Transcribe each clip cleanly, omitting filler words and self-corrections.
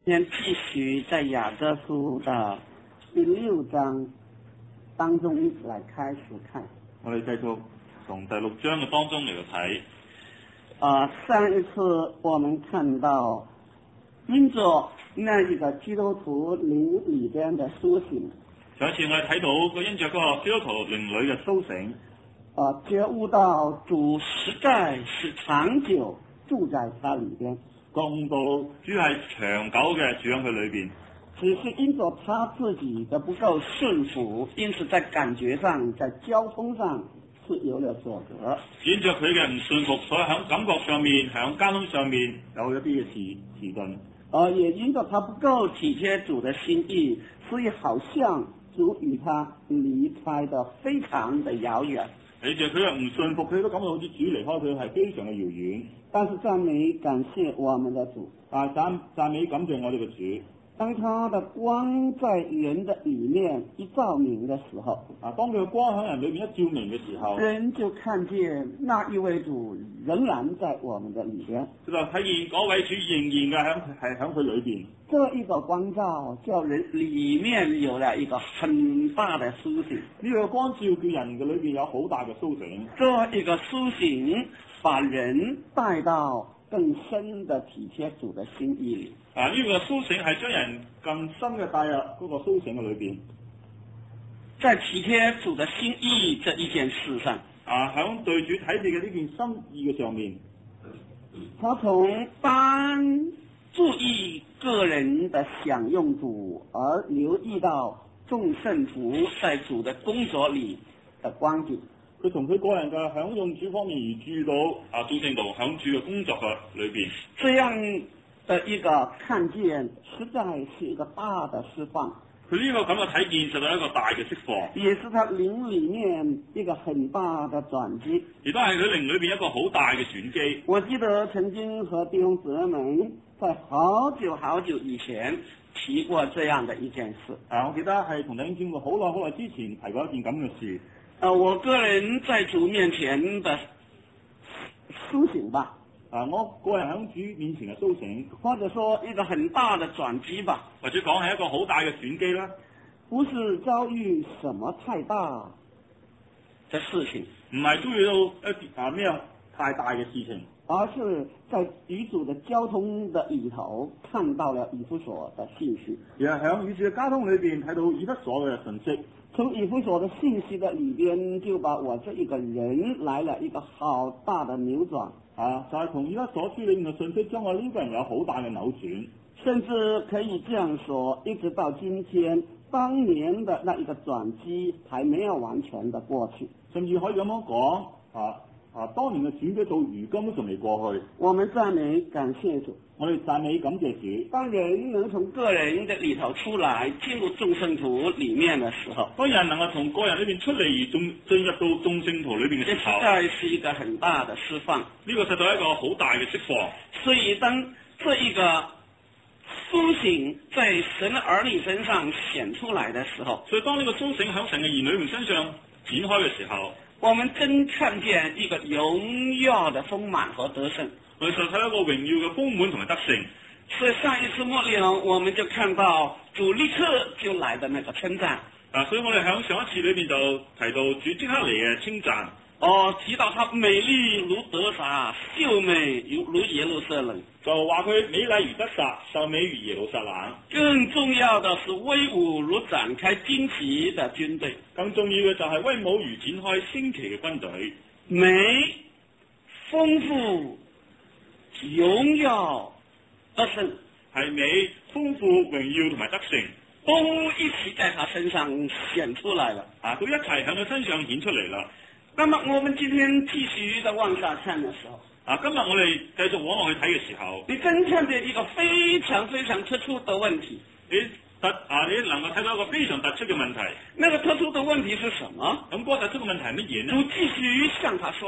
今天继续在雅各書的第6章當中來開始看。 我哋繼續從第6章嘅當中嚟到睇。 上一次我們看到因着那一個基督徒靈裏邊的甦醒， 上一次我哋睇到個因着嗰個基督徒靈裏嘅甦醒， 覺悟到主實在是長久住在他裏邊。 覺悟到主係長久嘅住喺佢裏邊， 只是因着他自己的不夠順服，因此在感覺上、在交通上是有了阻隔。 因着佢嘅唔順服，所以喺感覺上面、喺交通上面有一啲嘅遲鈍。 也因着他不夠體貼主的心意，所以好像主與他離開得非常的遙遠。 你着佢又唔順服，佢都感覺好似主離開佢係非常嘅遙遠。 但是讚美感謝我們的主， 讚美感謝我哋嘅主。 當他的光在人的裏面一照明的時候， 當佢嘅光喺人裏面一照明嘅時候， 人就看見那一位主仍然在我們的裏邊， 就睇見嗰位主仍然嘅喺佢裏邊。 這一個光照叫人裏面有了一個很大的甦醒， 呢個光照叫人嘅裏邊有好大嘅甦醒。 這一個甦醒把人帶到更深的體貼主的心意裏。 呢個甦醒係將人更深嘅帶入嗰個甦醒嘅裏邊。 在體貼主的心意這一件事上， 響對主體貼嘅呢件心意嘅上面， 他從單注意個人的享用主，而留意到眾聖徒在主的工作裏的光景。 佢從佢個人嘅享用主方面而注意到眾聖徒響主嘅工作嘅裏邊。 這樣的一個看見，實在是一個大的釋放。 佢呢個咁嘅睇見，實在係一個大嘅釋放， 也是他靈裏面一個很大的轉機， 亦都係佢靈裏邊一個好大嘅轉機。 我記得曾經和弟兄姊妹在好久以前提過這樣的一件事。 我記得係同弟兄姊妹好耐之前提過一件咁嘅事。 我個人在主面前的甦醒吧。 我個人喺主面前嘅甦醒， 或者說一個很大的轉機吧， 或者講係一個好大嘅轉機啦。 不是遭遇什麼太大的事情， 唔係遭遇到一啲咩太大嘅事情， 而是在與主的交通的裏頭看到了以弗所的信息， 而係喺與主嘅交通裏邊睇到以弗所嘅信息。 從以弗所的信息的裏邊，就把我這一個人來了一個好大的扭轉。 就係從以弗所書裏面嘅信息，將我呢個人有好大嘅扭轉， 甚至可以這樣說，一直到今天，當年的那一個轉機還沒有完全的過去， 甚至可以咁樣講，當年嘅轉機到如今都仲未過去。 我們讚美感謝主， 我哋讚美感謝主。當人能從個人的裏頭出來，進入眾聖徒裏面的時候， 當人能夠從個人裏邊出嚟而進入到眾聖徒裏邊嘅時候， 實在是一個很大的釋放。 呢個實在係一個好大嘅釋放。 所以當這一個甦醒在神的兒女身上顯出來的時候， 所以當呢個甦醒喺神嘅兒女們身上展開嘅時候， 我們真看見一個榮耀的豐滿和得勝。 我哋實睇一個榮耀嘅豐滿同埋得勝。 所以上一次末了，我們就看到主立刻就來的那個稱讚。 所以我哋喺上一次裏邊就提到主即刻嚟嘅稱讚。 提到他美麗如得撒，秀美如耶路撒冷， 就話佢美麗如得撒，秀美如耶路撒冷。 更重要的是威武如展開旌旗的軍隊。 更重要嘅就係威武如展開旌旗嘅軍隊。 美、豐富、榮耀、得勝， 係美、豐富、榮耀同埋得勝， 都一起在他身上顯出來了。 都一齊喺佢身上顯出嚟啦。 那麼我們今天繼續的往下看的時候， 今日我哋繼續往落去睇嘅時候， 你真看見一個非常非常突出的問題。 你能夠睇到一個非常突出嘅問題。 那個突出的問題是什麼？ 咁嗰個突出嘅問題係乜嘢呢？ 主繼續向他說話。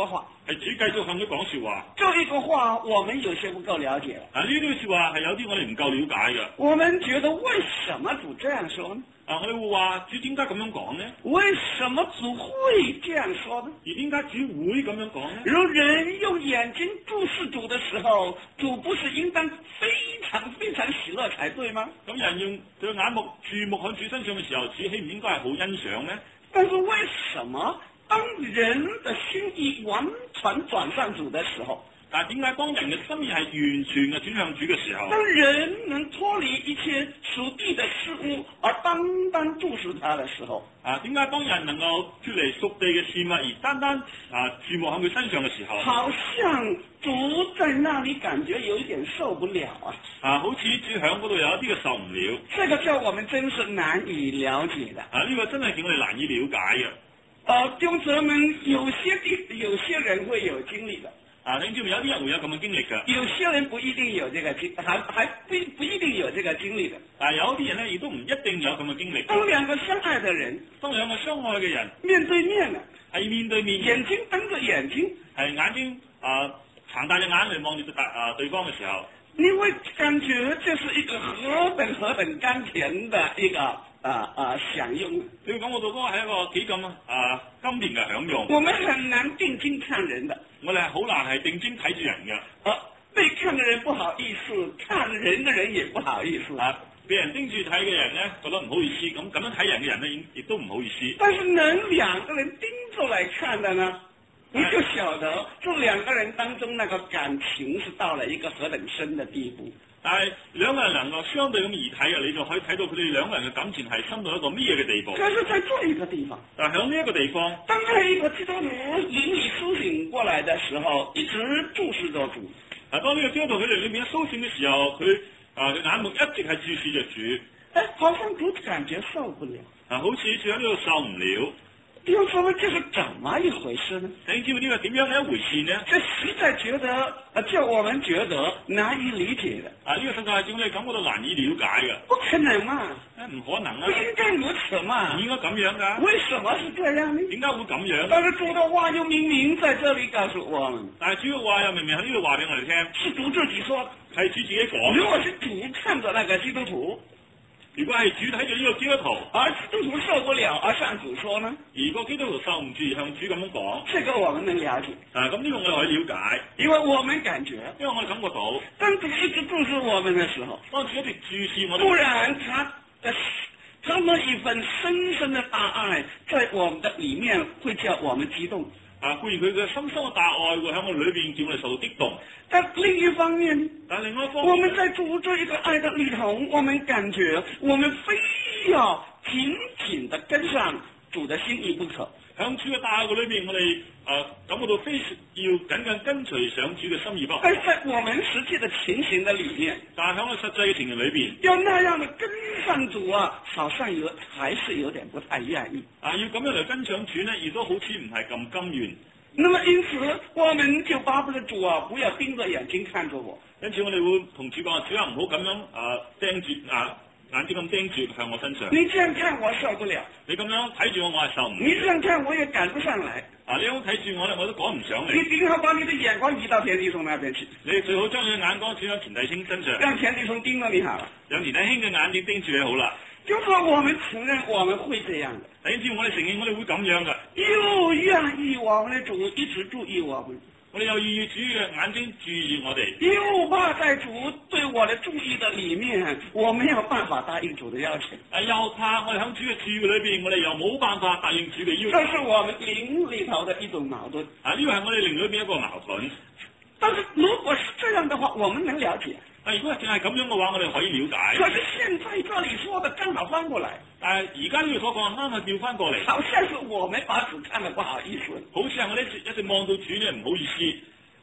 係主繼續向佢講說話。 這一個話我們有些不夠了解了。 呢句說話係有啲我哋唔夠了解嘅。 我們覺得為什麼主這樣說呢？ 我哋會話主點解咁樣講呢？ 為什麼主會這樣說呢？ 而點解主會咁樣講呢？ 如人用眼睛注視主的時候，主不是應當非常非常喜樂才對嗎？ 咁人用對眼目注目喺主身上嘅時候，主豈唔應該係好欣賞呢？ 但是為什麼當人的心意完全轉向主的時候， 但係點解當人嘅心意係完全嘅轉向主嘅時候， 當人能脫離一切屬地的事物而單單注視他的時候， 點解當人能夠脫離屬地嘅事物而單單注目喺佢身上嘅時候， 好像主在那裡感覺有一點受不了好似主喺嗰度有一啲嘅受唔了。 這個叫我們真是難以了解的。 呢個真係叫我哋難以了解嘅。 弟兄姊妹，有些人會有經歷的。 你知唔知有啲人會有咁嘅經歷㗎？ 有些人不一定有這個經，還不一定有這個經歷的。 有啲人咧亦都唔一定有咁嘅經歷。 當兩個相愛的人， 當兩個相愛嘅人面對面啊， 係面對面， 眼睛瞪着眼睛， 係眼睛撐大隻眼嚟望住對方嘅時候， 你會感覺這是一個何等甘甜的一個享用。 你會感覺到嗰個係一個幾咁甘甜嘅享用。 我們很難定睛看人的， 我哋係好難係定睛睇住人嘅。 被看的人不好意思，看人的人也不好意思。 俾人盯住睇嘅人咧，覺得唔好意思，咁樣睇人嘅人咧，亦都唔好意思。 但是能兩個人盯着來看的呢，你就曉得這兩個人當中那個感情是到了一個何等深的地步。 但係兩個人能夠相對咁而睇嘅，你就可以睇到佢哋兩個人嘅感情係深到一個咩嘅地步。 可是在這一個地方， 但係喺呢一個地方， 當這一個基督徒靈裡甦醒過來的時候，一直注視着主。 當呢個基督徒佢哋裏面甦醒嘅時候，佢眼目一直係注視着主。 好像主感覺受不了。 好似住喺呢度受唔了。 弟兄姊妹，這是怎麼一回事呢？ 你知唔知呢個點樣嘅一回事呢？ 這實在覺得叫我們覺得難以理解的。 呢個實在係叫我哋感覺到難以了解嘅。 不可能嘛？ 唔可能啊！ 不應該如此嘛？ 唔應該咁樣㗎。 為什麼是這樣呢？ 點解會咁樣？ 但是主的話又明明在這裡告訴我們。 但係主嘅話又明明喺呢度話俾我哋聽。 是主自己說， 係主自己講。 如果是主看着那個基督徒， 如果係主睇住呢個基督徒， 而基督徒受不了而向主說呢？ 如果基督徒受唔住向主咁樣講， 這個我們能了解。 咁呢個我哋可以了解， 因為我們感覺， 因為我哋感覺到， 當主一直注視我們的時候， 當主一直注視我哋， 突然他那一份深深的大愛在我們的裡面會叫我們激動。 固然佢嘅深深嘅大愛會喺我哋裏邊叫我哋受到激動， 但另一方面， 另外一方面， 我們在主這一個愛的裡頭，我們感覺我們非要緊緊地跟上主的心意不可。 響主嘅大愛裏邊，我哋感覺到非要緊緊跟隨上主嘅心意不可。 但是在我們實際的情形的裡面， 但係喺我實際嘅情形裏邊， 要那樣的跟上主好像還是有點不太願意。 要咁樣嚟跟上主呢，亦都好似唔係咁甘願。 那麼因此，我們就巴不得主不要盯着眼睛看着我。 因此我哋會同主講，主唔好咁樣盯住眼睛咁盯住向我身上。 你這樣看我受不了。 你咁樣睇住我係受唔了。 你這樣看我也趕不上來。 你咁睇住我咧，我都趕唔上嚟。 你最好把你的眼光移到田弟兄那邊去。 你最好將你嘅眼光轉向田弟兄身上。 讓田弟兄盯着你好了。 讓田弟兄嘅眼睛盯住你好啦。 就說我們承認我們會這樣的。 因此我哋承認我哋會咁樣嘅。 又願意我們的主一直注意我們。 我哋又願意主嘅眼睛注意我哋。 又怕在主對我的注意的裡面，我沒有辦法答應主的要求。 又怕我哋喺主嘅注意裏邊，我哋又冇辦法答應主嘅要求。 這是我們靈裡頭的一種矛盾。 呢個係我哋靈裏邊一個矛盾。 但是如果是這樣的話，我們能了解。 如果淨係咁樣嘅話，我哋可以了解。 可是現在這裡說的剛好翻過來。 但係而家呢個所講啱係調翻過嚟。 好像是我們把主看得不好意思。 好似係我哋一直望到主呢，唔好意思。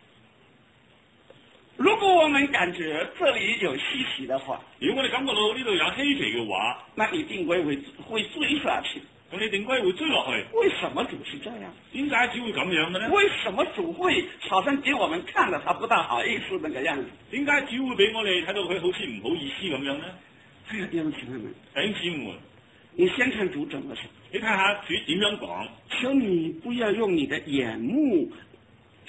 如果我們感覺這裡有稀奇的話， 如果我哋感覺到呢度有稀奇嘅話， 那你定規會追下去。 咁你定規會追落去。 為什麼主是這樣？ 點解主會咁樣嘅呢？ 為什麼主會好像給我們看了他不大好意思那個樣子？ 點解主會俾我哋睇到佢好似唔好意思咁樣呢？ 弟兄姊妹們， 弟兄姊妹， 你先看主怎麼說。 你睇下主點樣講。 求你不要用你的眼目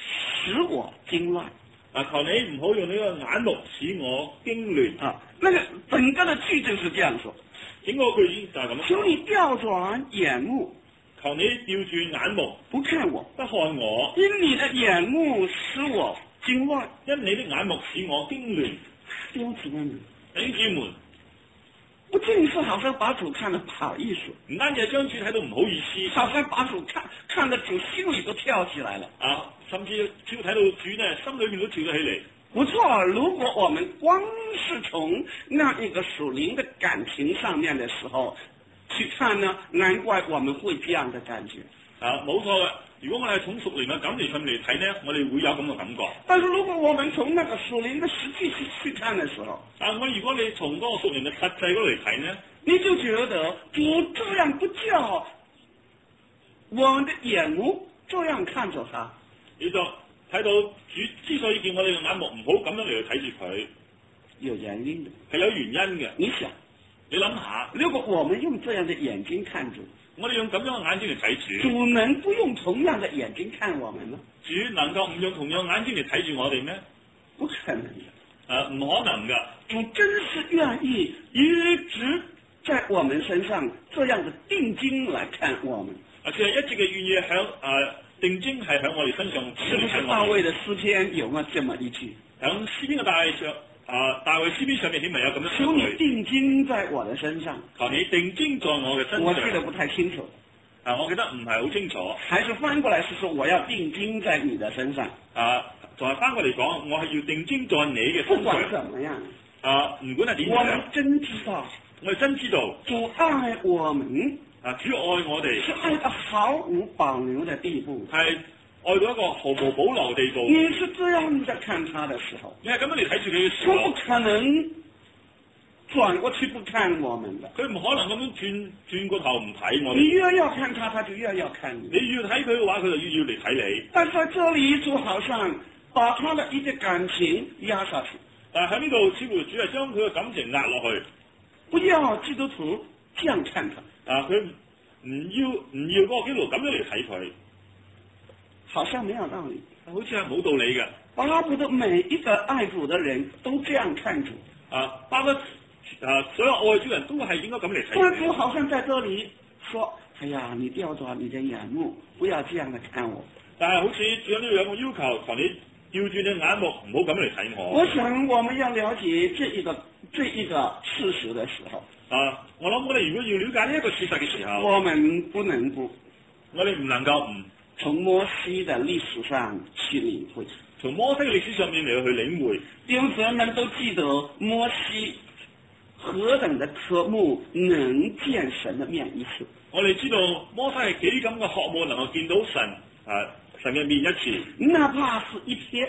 使我驚亂。 求你唔好用呢個眼目使我驚亂。 那個整個的句子是這樣說， 整個句子就係咁。 求你調轉眼目， 求你調轉眼目， 不看我， 不看我， 因你的眼目使我驚亂， 因你的眼目使我驚亂。 弟兄姊妹們， 弟兄姊妹， 不僅是好像把主看得不好意思， 唔單止係將主睇到唔好意思， 好像把主看得主心裏都跳起來了。 甚至只要睇到主呢，心裏面都跳得起嚟。 不錯，如果我們光是從那一個屬靈的感情上面的時候去看呢，難怪我們會這樣的感覺。 冇錯嘅。如果我哋從屬靈嘅感情上面嚟睇呢，我哋會有咁嘅感覺。 但是如果我們從那個屬靈的實際去看的時候， 如果你從嗰個屬靈嘅實際嗰度嚟睇呢， 你就覺得主這樣不叫我們的眼目這樣看着他， 你就睇到主之所以叫我哋嘅眼目唔好咁樣嚟去睇住佢， 有原因的， 係有原因嘅。 你想， 你諗下， 如果我們用這樣的眼睛看主， 我哋用咁樣嘅眼睛嚟睇主， 主能不用同樣的眼睛看我們嗎？ 主能夠唔用同樣眼睛嚟睇住我哋咩？ 不可能的， 唔可能㗎。 主真是願意一直在我們身上這樣的定睛來看我們。 佢係一直嘅願意響定睛係響我哋身上。 是不是大衛的詩篇有冇這麼一句？ 響詩篇嘅大衛詩篇上面起碼有咁樣。 求你定睛在我的身上。 求你定睛在我嘅身上。 我記得不太清楚。 我記得唔係好清楚。 還是翻過來是說我要定睛在你的身上。 仲係翻過嚟講，我係要定睛在你嘅身上。 不管怎麼樣。 唔管係點樣。 我們真知道。 我哋真知道。 主愛我們。 主愛我哋。 是愛到毫無保留的地步。 係愛到一個毫無保留的地步。 你是這樣在看他的時候。 你係咁樣嚟睇住佢嘅時候。 他不可能轉過去不看我們的。 佢唔可能咁樣轉個頭唔睇我哋。 你越要看他，他就越要看你。 你越睇佢嘅話，佢就越要嚟睇你。 但在這裡主好像把他的一啲感情壓下去。 但係喺呢度，似乎主係將佢嘅感情壓落去。 不要基督徒這樣看他。 佢唔要嗰個基督徒咁樣嚟睇佢， 好像沒有道理， 好似係冇道理嘅。 巴不得每一個愛主的人都這樣看主。 巴不得所有愛主人都係應該咁嚟睇。 但主好像在這裡說：哎呀，你調轉你的眼目，不要這樣的看我。 但係好似主有呢兩個要求，求你調轉你眼目，唔好咁嚟睇我。 我想我們要了解這一個事實的時候， 我諗我哋如果要了解呢一個事實嘅時候， 我們不能不， 我哋唔能夠唔從摩西的歷史上去領會， 從摩西嘅歷史上面嚟去領會。 弟兄姊妹們都記得摩西何等的渴慕能見神的面一次。 我哋知道摩西係幾咁嘅渴慕能夠見到神嘅面一次， 哪怕是一瞥，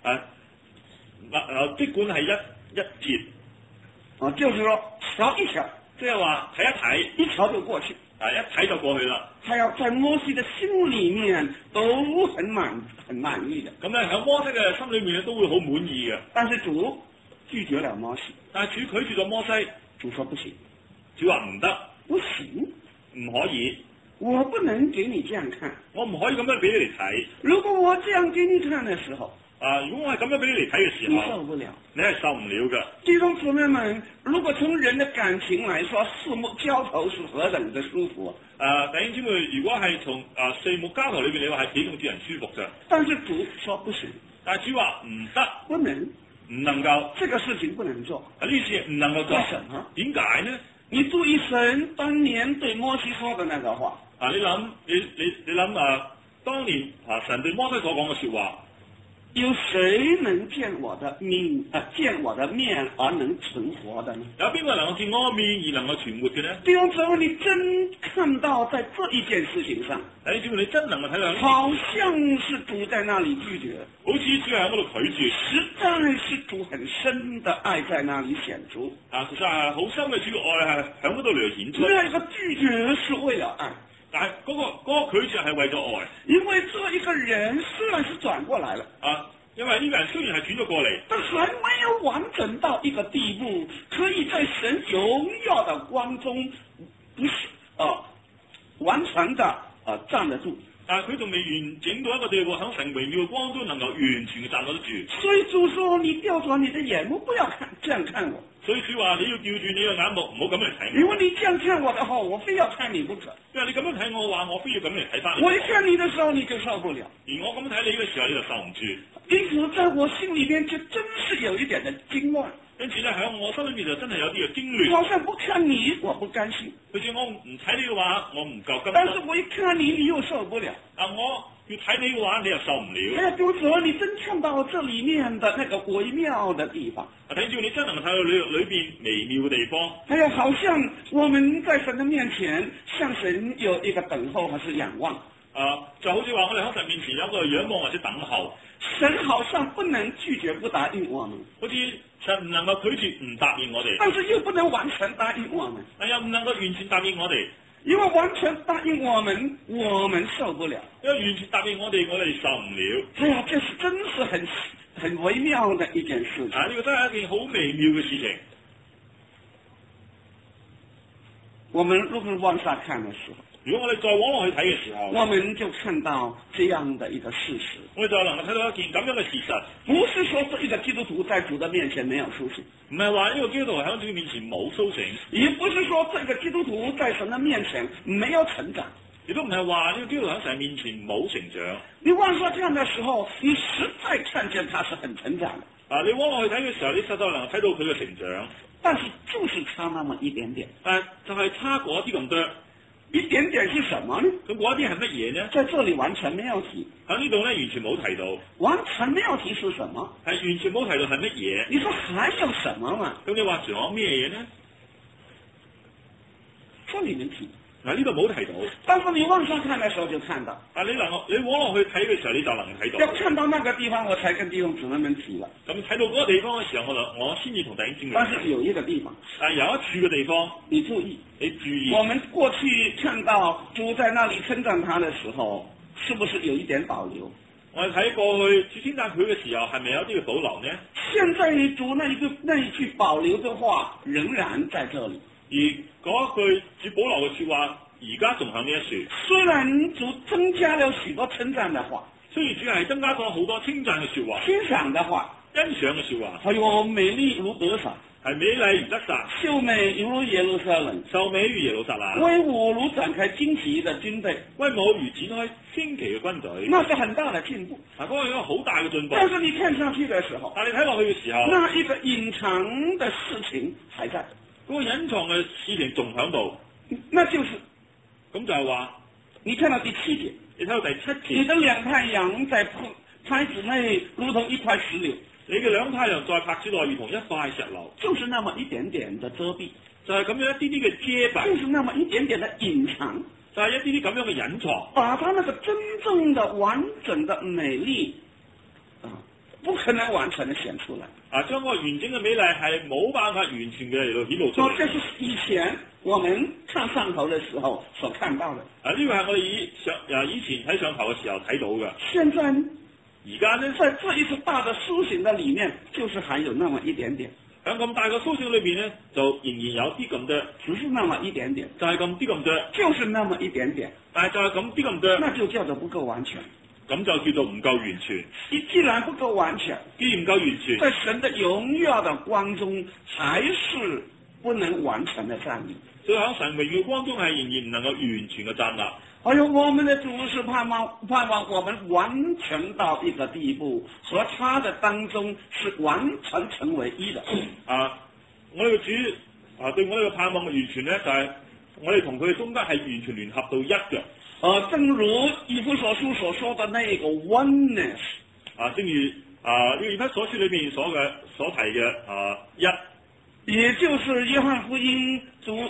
即管係一節， 就是說瞧一瞧， 即係話睇一睇， 一瞧就過去， 一睇就過去啦。 他要在摩西的心裏面都很滿意的。 咁咧喺摩西嘅心裏面咧都會好滿意嘅。 但是主拒絕了摩西， 但係主拒絕咗摩西， 主說不行， 主話唔得， 不行， 唔可以， 我不能給你這樣看， 我唔可以咁樣俾你嚟睇。 如果我這樣給你看的時候， 如果我係咁樣俾你嚟睇嘅時候， 你受不了， 你係受唔了嘅。 弟兄姊妹們，如果從人的感情來說，四目交投是何等的舒服。 弟兄姊妹，如果係從四目交投裏邊，你話係幾咁叫人舒服嘅。 但是主說不行， 但係主話唔得， 不能， 唔能夠， 這個事情不能做。 呢件事唔能夠做。 為什麼？ 點解呢？ 你注意神當年對摩西說的那個話。 你諗當年神對摩西所講嘅說話。 有誰能見我的面而能存活的呢？ 有邊個能夠見我嘅面而能夠存活嘅呢？ 弟兄姊妹，你真看到在這一件事情上， 弟兄姊妹，你真能夠睇到， 好像是主在那裡拒絕， 好似主喺嗰度拒絕， 實在是主很深的愛在那裡顯出。 其實係好深嘅主愛係喺嗰度嚟顯出。 那個拒絕是為了愛， 但係嗰個拒絕係為咗愛， 因為這一個人雖然是轉過來了， 因為呢個人雖然係轉咗過嚟， 但還沒有完整到一個地步，可以在神榮耀的光中，不是完全的站得住。 但係佢仲未完整到一個地步，喺神榮耀嘅光中能夠完全嘅站得住。 所以主說：你調轉你的眼目，不要這樣看我。 所以主話你要調轉你嘅眼目，唔好咁嚟睇我。 如果你這樣看我的話，我非要看你不可。 因為你咁樣睇我話，我非要咁嚟睇翻你。 我一看你的時候，你就受不了。 而我咁睇你嘅時候，你就受唔住。 因此，在我心裏面就真是有一點的驚亂。 因此咧，喺我心裏面就真係有啲嘅驚亂。 好像不看你，我不甘心。 好似我唔睇你嘅話，我唔夠甘心。 但是我一看你，你又受不了。 啊，我要睇你嘅話，你又受唔了。 哎呀，主子，你真看到這裏面的那個微妙的地方。 啊，睇住你真能夠睇到裏邊微妙嘅地方。 哎呀，好像我們在神的面前，向神有一個等候，還是仰望。 就好似話我哋喺神面前有一個仰望或者等候。 神好像不能拒絕不答應我們， 好似神唔能夠拒絕唔答應我哋， 但是又不能完全答應我們， 又唔能夠完全答應我哋， 因為完全答應我們受不了， 因為完全答應我哋受唔了。 哎呀，這是真是很微妙的一件事情。 呢個真係一件好微妙嘅事情。 我們如果往下看的時候， 如果我哋再往落去睇嘅時候， 我們就看到這樣的一個事實。 我哋就能夠睇到一件咁樣嘅事實， 不是說這一個基督徒在主的面前沒有甦醒， 唔係話呢個基督徒喺主面前冇甦醒， 也不是說這個基督徒在神的面前沒有成長， 亦都唔係話呢個基督徒喺神面前冇成長。 你往下看的時候，你實在看見他是很成長的。 你往落去睇嘅時候，你實在能夠睇到佢嘅成長， 但是就是差那麼一點點。 就係差嗰啲咁多。 一點點是什麼呢？ 咁嗰啲係乜嘢呢？ 在這裏完全沒有提。 喺呢度咧，完全冇提到。 完全沒有提是什麼？ 係完全冇提到係乜嘢？ 你說還有什麼嘛？ 咁你話仲有咩嘢呢？ 這裏面提。 呢度冇提到。 但是你往上看的時候就看到。 你往落去睇嘅時候，你就能睇到。 要看到那個地方，我才跟弟兄姊妹們提了。 咁睇到嗰個地方嘅時候，我先至同弟兄姊妹。 但是有一個地方。 有一處嘅地方， 你注意。 你注意。 我們過去看到主在那裏稱讚他的時候，是不是有一點保留？ 我哋睇過去主稱讚佢嘅時候，係咪有啲嘅保留呢？ 現在主那一句保留的話，仍然在這裏。 而嗰句主保留嘅說話，而家仲喺呢一處。 雖然主增加了許多稱讚的話， 雖然主係增加咗好多稱讚嘅說話、 欣賞的話、 欣賞嘅說話， 還有美麗如得撒， 係美麗如得撒， 秀美如耶路撒冷， 秀美如耶路撒冷， 威武如展開旌旗的軍隊， 威武如展開旌旗嘅軍隊， 那是很大的進步。 嗰個係一個好大嘅進步。 但是你看上去的時候， 但你睇落去嘅時候， 那一個隱藏的事情還在， 嗰個隱藏嘅事情仲喺度， 那就是咁就係話， 你看到第7節， 你睇到第7節， 你的兩太陽在拍子內如同一塊石榴， 你嘅兩太陽在拍子內如同一塊石榴， 就是那麼一點點的遮蔽， 就係咁樣一啲啲嘅遮蔽， 就是那麼一點點的隱藏， 就係一啲啲咁樣嘅隱藏， 把它那個真正的完整的美麗不可能完全的顯出來。 將個完整嘅美麗係冇辦法完全嘅嚟到顯露出嚟。 這是以前我們看上頭的時候所看到的。 呢個係我哋以前睇上頭嘅時候睇到嘅。 現在呢？ 而家呢？ 在這一次大的甦醒的裏面，就是還有那麼一點點。 喺咁大個甦醒裏邊呢，就仍然有啲咁多， 只是那麼一點點， 就係咁啲咁多， 就是那麼一點點， 但係就係咁啲咁多， 那就叫做不夠完全。 咁就叫做唔夠完全。 既然不夠完全， 既然唔夠完全， 在神的榮耀的光中，還是不能完全的站立。 所以喺神榮耀光中係仍然唔能夠完全嘅站立。 哎呦，我們的主是盼望我們完全到一個地步，和他的當中是完全成為一的。 我哋嘅主對我哋嘅盼望嘅完全咧，就係我哋同佢嘅中間係完全聯合到一嘅。 正如以弗所書所說的那個 oneness， 正如呢個以弗所書裏邊所提嘅一， 也就是約翰福音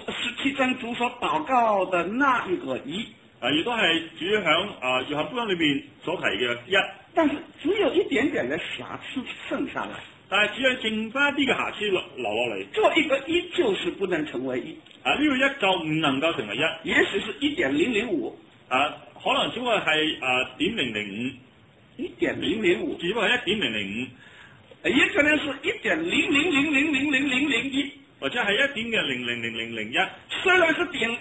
17章主所禱告的那一個一， 亦都係主響約翰福音裏邊所提嘅一，但是只有一點點嘅瑕疵剩下來， 但係只有剩翻一啲嘅瑕疵留落嚟。 做一個一就是不能成為一， 呢個一就唔能夠成為一， 也許是1.005。 可能只不過係0.005， 1.005， 只不過係1.005， 也可能是1.000000001， 或者係1.0000001。 雖然是點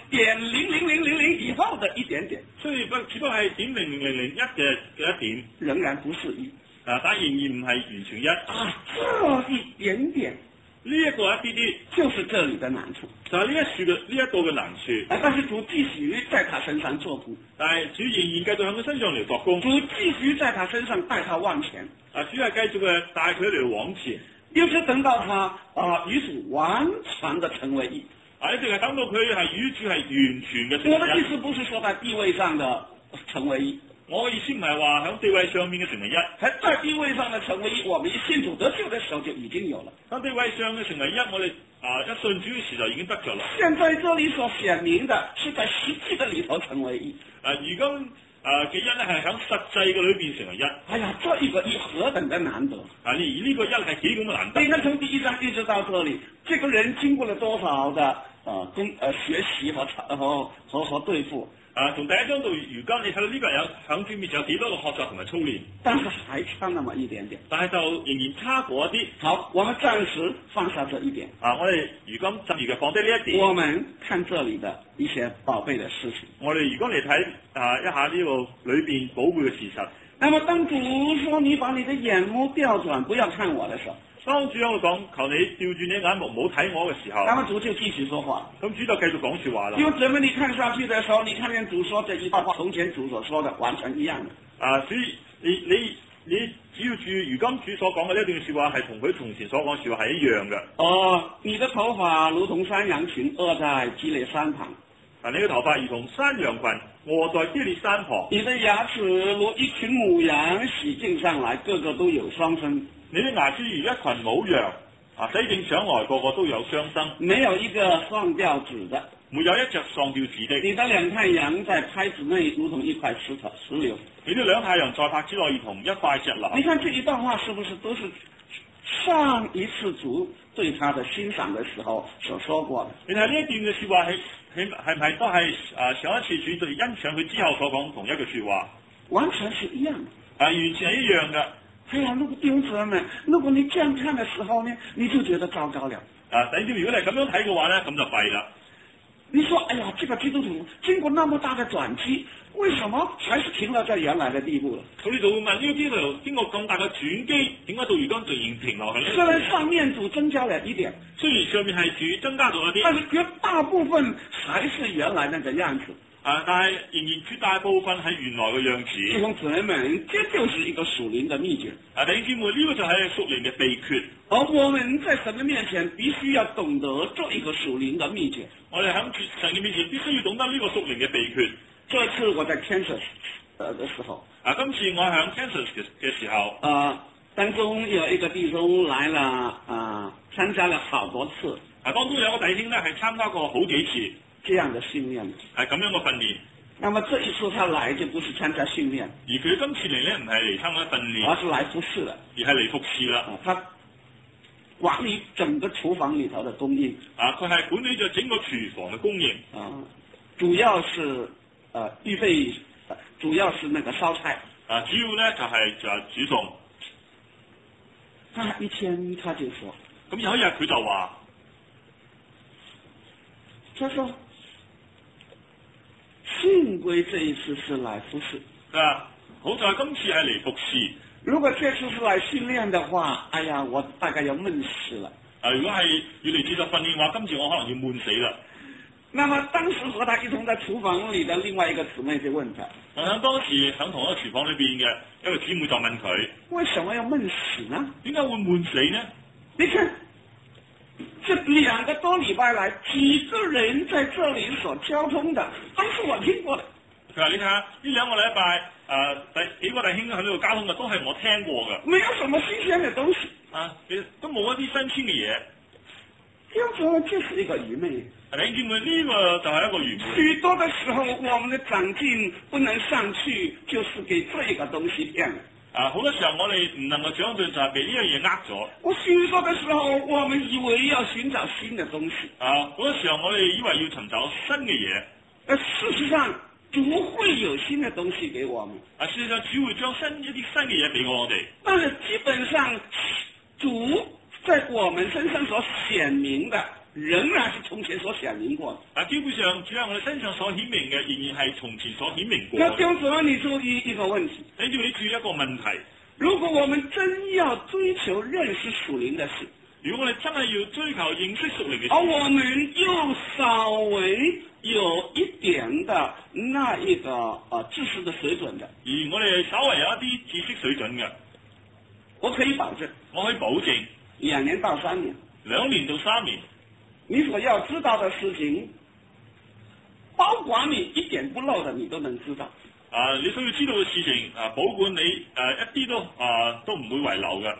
00000以後的一點點， 所以只不過係點00001嘅一點， 仍然不是一。 但仍然唔係完全一。 這一點點， 呢一個一啲啲， 就是這裏的難處。 就係呢一度嘅難處。 但是主繼續在他身上做工， 但係主仍然繼續喺佢身上嚟作工。 主繼續在他身上帶他往前。 主係繼續嘅帶佢嚟往前， 一直等到他與主完全的成為一。 一直係等到佢係與主係完全嘅成為一。 我的意思不是說在地位上的成為一。我嘅意思唔係話喺地位上面嘅成為一，喺在地位上嘅成為一，我們一信主得救嘅時候就已經有了。 喺地位上嘅成為一，我哋一信主嘅時候已經得着啦。 現在這裏所顯明的，是在實際嘅裏頭成為一。 如今嘅一咧係喺實際嘅裏邊成為一。 哎呀，這一個一何等的難得！ 而呢個一係幾咁嘅難得。 你看從第一章一直到這裏，這個人經過了多少的學習和對付。 從第一章到如今，你睇到呢個人喺前面有幾多個學習同埋操練， 但是還差那麼一點點， 但係就仍然差過一啲。 好，我們暫時放下這一點。 我哋如今暫時嘅放低呢一點。 我們看這裏的一些寶貝的事情。 我哋如果嚟睇一下呢個裏邊寶貝嘅事實。 那麼當主說你把你的眼目調轉，不要看我的時候， 當主喺度講求你調轉你眼目唔好睇我嘅時候， 那麼主就繼續說話。 咁主就繼續講說話啦。 因為姊妹你看下去的時候，你看見主說這一段話，從前主所說的完全一樣的。 所以你只要注意，如今主所講嘅呢一段說話係同佢從前所講說話係一樣嘅。 你的頭髮如同山羊群臥在基列山旁。 你嘅頭髮如同山羊群臥在基列山旁。 你的牙齒如一群母羊洗淨上來，個個都有雙生。 你的牙齒如一群母羊洗淨上來，個個都有雙生， 沒有一個喪掉子的， 沒有一隻喪掉子的。 你的兩太陽在拍子內如同一塊石榴。 你的兩太陽在拍子內如同一塊石榴。 你看這一段話是不是都是上一次主對他的欣賞的時候所說過的？ 你睇呢一段嘅說話係唔係都係上一次主對欣賞佢之後所講同一句說話？ 完全是一樣的。 完全係一樣嘅。 哎呀，如果弟兄姊妹，如果你這樣看的時候呢，你就覺得糟糕了。 等於如果你咁樣睇嘅話呢，咁就弊啦。 你說，哎呀，這個基督徒經過那麼大的轉機，為什麼還是停留在原來的地步了？ 咁你就會問，呢個基督徒經過咁大嘅轉機，點解到如今仍然停落去？ 雖然上面主增加了一點， 雖然上面係主增加咗一啲， 但是絕大部分還是原來那個樣子。 但係仍然絕大部分係原來嘅樣子。 弟兄姊妹，這就是一個屬靈的秘訣。 弟兄姊妹，呢個就係屬靈嘅秘訣。 而我們在神的面前必須要懂得這一個屬靈的秘訣。 我哋喺神嘅面前必須要懂得呢個屬靈嘅秘訣。 這次我在 Kansas 的時候， 今次我喺 Kansas 嘅時候， 當中有一個弟兄來了，參加了好多次。 當中有一個弟兄呢係參加過好幾次這樣的訓練， 係咁樣嘅訓練。 那麼這一次他來就不是參加訓練， 而佢今次嚟呢唔係嚟參加訓練， 而是來服侍的， 而係嚟服侍啦。 他管理整個廚房裏頭的供應。 佢係管理咗整個廚房嘅供應。 主要是預備，主要是那個燒菜。 主要呢就係煮餸。 一天他就說， 咁有一日佢就話， 他說幸虧這一次是來服侍。 好在今次係嚟服侍。 如果這次是來訓練的話，哎呀，我大概要悶死了。 如果係要嚟接受訓練嘅話，今次我可能要悶死啦。 那麼當時和他一同在廚房裏的另外一個姊妹就問他， 當時喺同一個廚房裏邊嘅一個姊妹就問佢， 為什麼要悶死呢？ 點解會悶死呢？ 你看，這2個多禮拜來，幾個人在這裏所交通的，都是我聽過的。 佢話：你睇下呢2個禮拜，幾個弟兄喺呢度交通嘅都係我聽過嘅， 沒有什麼新鮮的東西。 其實都冇一啲新鮮嘅嘢。 要說這是一個愚昧。 弟兄姊妹，呢個就係一個愚昧。 許多的時候，我們的長進不能上去，就是給這個東西騙了。 好多時候我哋唔能夠長進，就係被呢樣嘢呃咗。 許多的時候，我們以為要尋找新的東西。 好多時候我哋以為要尋找新嘅嘢。 事實上，主會有新的東西給我們。 事實上，主會將一啲新嘅嘢俾我哋。 但是基本上，主在我們身上所顯明的， 仍然是從前所顯明過的。 基本上主喺我哋身上所顯明嘅，仍然係從前所顯明過。 那弟兄姊妹，你注意一個問題， 你注意一個問題， 如果我們真要追求認識屬靈的事， 如果我哋真係要追求認識屬靈嘅事， 而我們又稍微有一點的那一個知識的水準的， 而我哋稍微有一啲知識水準嘅， 我可以保證2年到3年 ，2年到3年， 你所要知道的事情，包括你一點不漏的，你都能知道。 你需要知道嘅事情，保管你一啲都唔會遺漏嘅。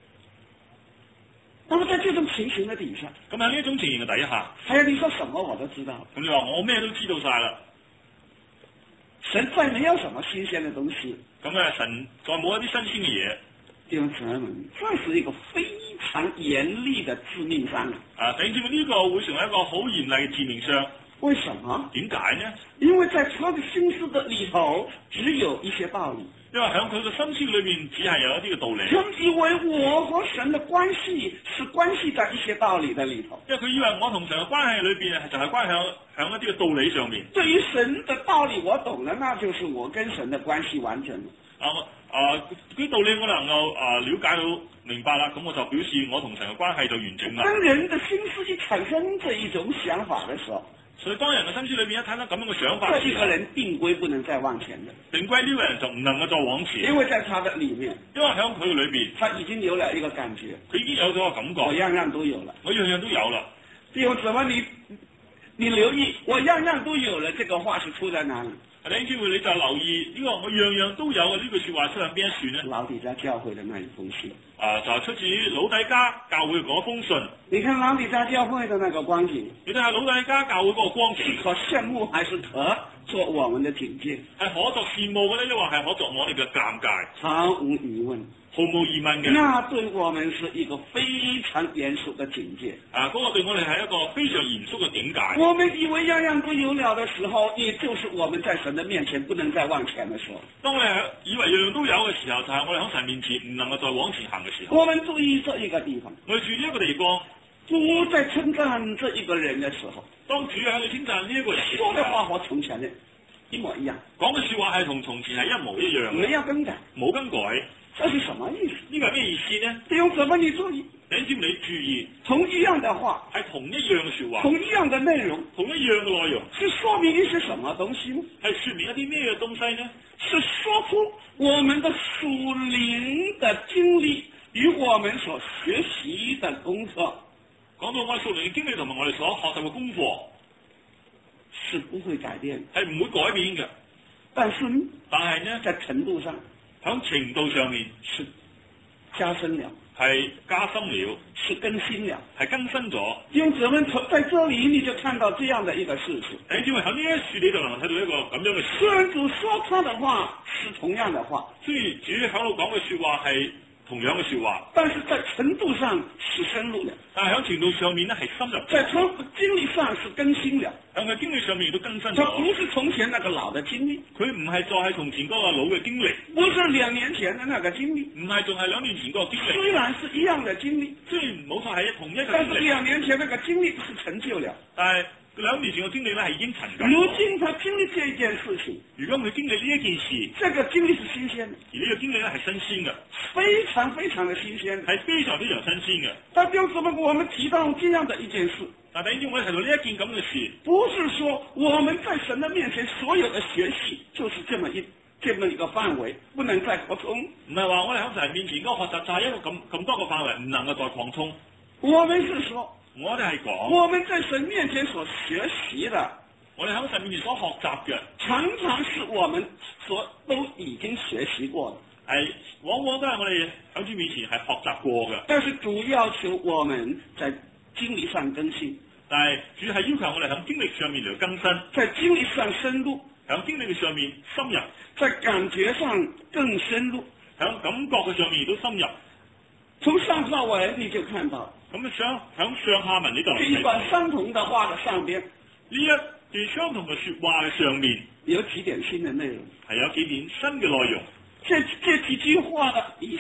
那麼在這種情形的底下， 咁喺呢種情形嘅底下， 係啊，你說什麼我都知道。 咁你話我咩都知道晒啦， 神再沒有什麼新鮮的東西。 咁神再冇一啲新鮮嘅嘢。 弟兄姊妹，這是一個非常嚴厲的致命傷。 弟兄姊妹，呢個會成為一個好嚴厲嘅致命傷。 為什麼？ 點解呢？ 因為在他的心思的裏頭，只有一些道理。 因為喺佢嘅心思裏面，只係有一啲嘅道理。 佢以為我和神的關係是關係在一些道理的裏頭。 因為佢以為我同神嘅關係裏邊就係關係響一啲嘅道理上面。 對於神的道理我懂了，那就是我跟神的關係完整了。 啲道理我能夠了解到明白啦，咁我就表示我同神嘅關係就完整啦。 當人的心思一產生這一種想法的時候， 所以當人嘅心思裏邊一產生咁樣嘅想法， 這一個人定規不能再往前的。 定規呢個人就唔能夠再往前， 因為在他的裏面， 因為喺佢嘅裏邊， 他已經有了一個感覺， 佢已經有咗個感覺， 我樣樣都有了， 我樣樣都有啦。 弟兄姊妹，你留意，我樣樣都有了，這個話是出在哪裏？ 弟兄姊妹，你就留意呢個我樣樣都有嘅呢句說話出喺邊一處呢？ 老底嘉教會的那一封信， 就出自於老底嘉教會嗰封信。 你看老底嘉教會的那個光景， 你睇下老底嘉教會嗰個光景， 可羨慕還是可做我們的警戒？ 係可作羨慕嘅咧，抑或係可作我哋嘅尷尬？ 毫無疑問， 毫無疑問嘅。 那對我們是一個非常嚴肅的警戒。 嗰個對我哋係一個非常嚴肅嘅警戒。 我們以為樣樣都有了的時候，也就是我們在神的面前不能再往前的時候。 當我哋以為樣樣都有嘅時候，就係我哋喺神面前唔能夠再往前行嘅時候。 我們注意這一個地方， 我哋注意呢一個地方， 主在稱讚這一個人的時候， 當主喺度稱讚呢一個人， 說的話和從前的一模一樣， 講嘅說話係同從前係一模一樣嘅， 沒有更改， 冇更改。 這是什麼意思？ 呢個係咩意思呢？ 弟兄姊妹，你注意， 你知唔你注意， 同一樣的話， 係同一樣嘅說話， 同一樣的內容， 同一樣嘅內容， 是說明一些什麼東西呢？ 係說明一啲咩嘅東西呢？ 是說出我們的屬靈的經歷與我們所學習的功課。 講到我哋屬靈嘅經歷同埋我哋所學習嘅功課， 是不會改變， 係唔會改變嘅。 但是呢， 在程度上， 喺程度上面是加深了， 係加深了， 是更新了， 係更新咗。 弟兄姊妹，在這裏你就看到這樣的一個事實。 因為喺呢一處你就能夠睇到一個咁樣嘅事。 雖然主說他的話是同樣的話， 雖然主喺度講嘅說話係同樣嘅說話， 但是在程度上是深入了， 但係喺程度上面呢係深入， 在經歷上是更新了， 喺佢經歷上面亦都更新咗。 它不是從前那個老的經歷， 佢唔係再係從前嗰個老嘅經歷， 不是2年前的那個經歷， 唔係仲係2年前嗰個經歷。 雖然是一樣的經歷， 雖然冇錯係同一個經歷， 但是2年前那個經歷是成就了， 但係2年前嘅經歷咧係已經陳舊。 如今他經歷這一件事情， 如果佢經歷呢一件事， 這個經歷是新鮮的， 而呢個經歷咧係新鮮嘅， 非常非常的新鮮， 係非常非常新鮮嘅。 但就是我們提到這樣的一件事， 但係因為我哋提到呢一件咁嘅事， 不是說我們在神的面前所有的學習就是這麼一個範圍，不能再擴充。 唔係話我哋喺神面前嗰個學習就係一個咁多個範圍，唔能夠再擴充。 我們是說， 我哋係講， 我們在神面前所學習的， 我哋喺神面前所學習嘅， 常常是我們都已經學習過的， 係往往都係我哋喺主面前係學習過嘅。 但是主要求我們在經歷上更新， 但係主係要求我哋喺經歷上面嚟更新， 在經歷上深入， 喺經歷嘅上面深入， 在感覺上更深入， 喺感覺嘅上面亦都深入。 從上到尾你就看到， 咁喺上下文呢度， 這一段相同的話的上邊， 呢一段相同嘅說話嘅上面有幾點新的內容， 係有幾點新嘅內容。 這幾句話的底下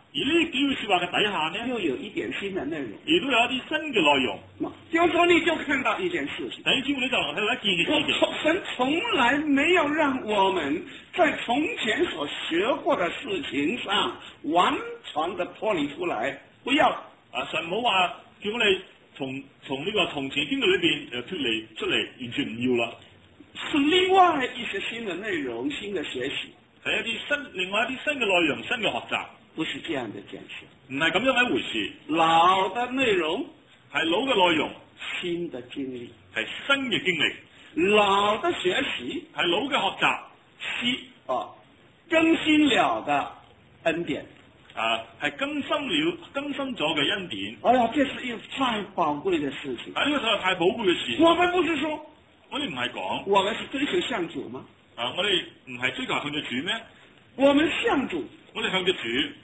而呢幾句說話嘅底下呢， 又有一點新的內容。 亦都有一啲新嘅內容。 就是說你就看到一件事情， 弟兄姊妹，你就能睇到一件嘅事情。 神從來沒有讓我們在從前所學過的事情上完全的脫離出來，不要神冇話叫我哋從呢個從前經歷裏邊脫離出嚟，完全唔要啦。 是另外一些新的內容、新的學習， 係另外一啲新嘅內容、新嘅學習， 不是這樣的件事。 唔係咁樣嘅一回事。 老的內容係老嘅內容， 新的經歷係新嘅經歷。 老的學習係老嘅學習， 更新了的恩典。 係更新咗嘅恩典。 哎呀，這是一個太寶貴的事情。 呢個實在太寶貴嘅事。 我們不是說， 我哋唔係講， 我們是追求向主嗎？ 我哋唔係追求向住主咩？ 我們向主， 我哋向住主，